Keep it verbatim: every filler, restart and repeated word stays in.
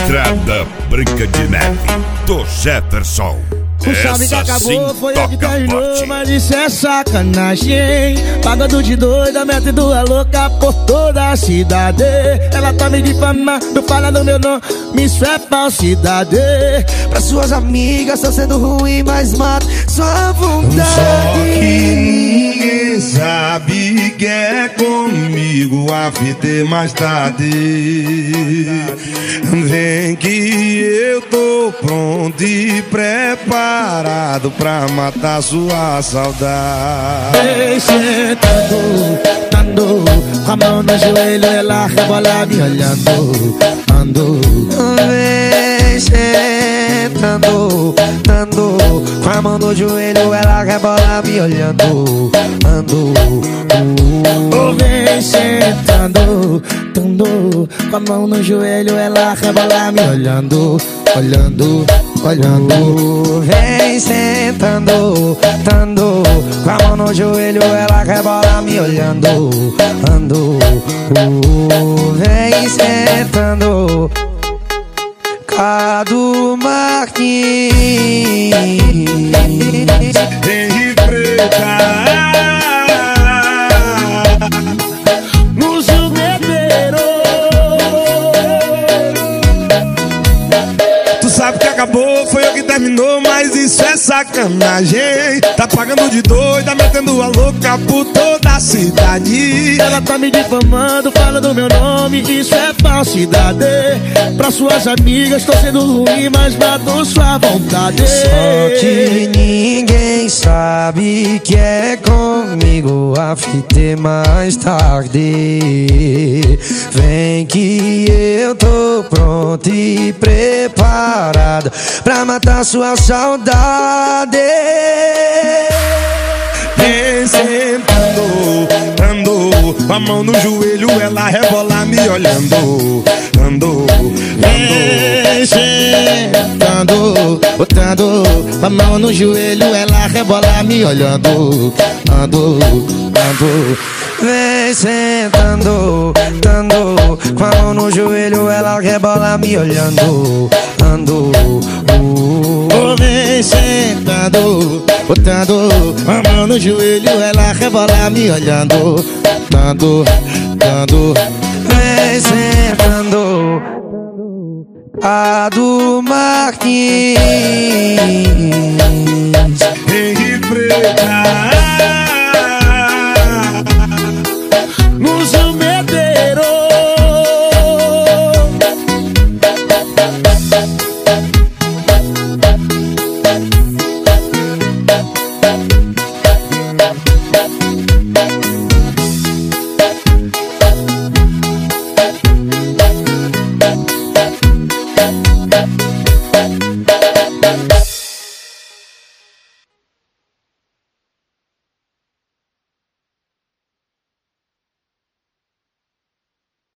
Estrada Branca de Neve, do Jefferson. O salve que acabou sim foi a que terminou, forte. mas isso é sacanagem. Pagando de doida, metendo a louca por toda a cidade. Ela tá me difamando, falando meu nome, isso é falsidade. Pra suas amigas tá sendo ruim, mas mata sua vontade. Só que ninguém sabe que é comigo a fita é mais tarde. Vem que eu tô pronto e preparado pra matar sua saudade. Vem sentando, tando, com a mão no joelho, ela rebola me olhando. Ando, Vem sentando, tando, com a mão no joelho, ela rebola me olhando. Ando, oh, vem sentando, tando, com a mão no joelho, ela rebola me olhando. Olhando, olhando. Vem sentando, tando, com a mão no joelho, ela rebola me olhando. Ando, vem sentando. Cadu Martins, Henri Preta, no jugueteiro. tu sabe que acabou, foi eu que terminou, mas isso é sacanagem. Tá pagando de doida, metendo a louca por toda a cidade. Ela tá me difamando, falando meu nome, isso é falsidade. Pra suas amigas tô sendo ruim, mas mato sua vontade. só que ninguém sabe que é comigo a fita é mais tarde. Vem que eu tô pronto e preparado pra matar sua saudade. Vem sentando, andou, com a mão no joelho, ela rebola me olhando. Andou, andou. Vem sentando, botando a mão no joelho, ela rebola me olhando. Ando, ando. Vem sentando, tando, com a mão no joelho, ela rebola me olhando. Ando, Oh, vem sentando, botando a mão no joelho, ela rebola me olhando. Dando, dando. vem sentando. Cadu Martins, Henri Preta.